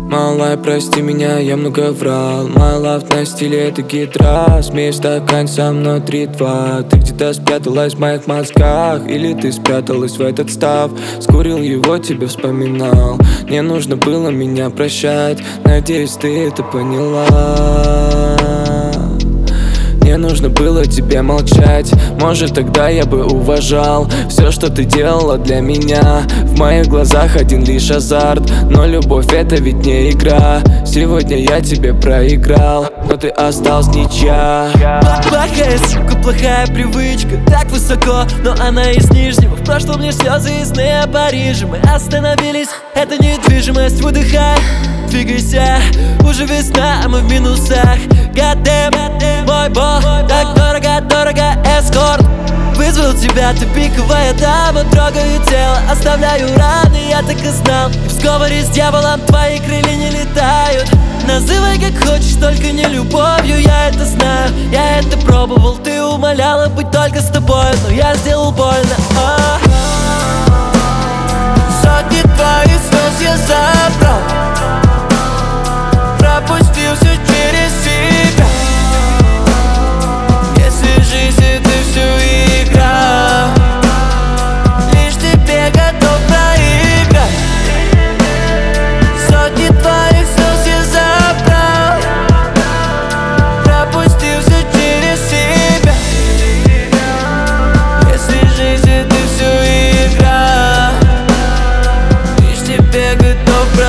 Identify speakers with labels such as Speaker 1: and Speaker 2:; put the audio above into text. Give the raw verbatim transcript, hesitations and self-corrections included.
Speaker 1: Малая, прости меня, я много врал. My love на стиле это гитра. Смей в стакан со мной три-два. Ты где-то спряталась в моих мозгах. Или ты спряталась в этот став. Скурил его, тебя вспоминал. Не нужно было меня прощать. Надеюсь, ты это поняла. Не нужно было тебе молчать. Может, тогда я бы уважал все, что ты делала для меня. В моих глазах один лишь азарт. Но любовь это ведь не игра. Сегодня я тебе проиграл, но ты остался ничья.
Speaker 2: Плохая сука, плохая привычка. Так высоко, но она из нижнего. В прошлом лишь слезы и сны о Париже. Мы остановились, это недвижимость. Выдыхай, двигайся. Уже весна, а мы в минусах. God damn, мой бог, так дорого, дорого, эскорт. Вызвал тебя, ты пиковая дама. Трогаю тело, оставляю раны, я так и знал. И в сговоре с дьяволом твои крылья не летают. Называй как хочешь, только не любовью, я это знаю. Я это пробовал, ты умоляла быть только с тобой, но я сделал больно. а.
Speaker 3: Сотни твоих слез я забрал, пропустил все через себя. Если жизнь это все игра, лишь тебе готов проиграть. Сотни твоих слез я забрал, пропустил все через себя. Если жизнь это все игра, лишь тебе готов проиграть.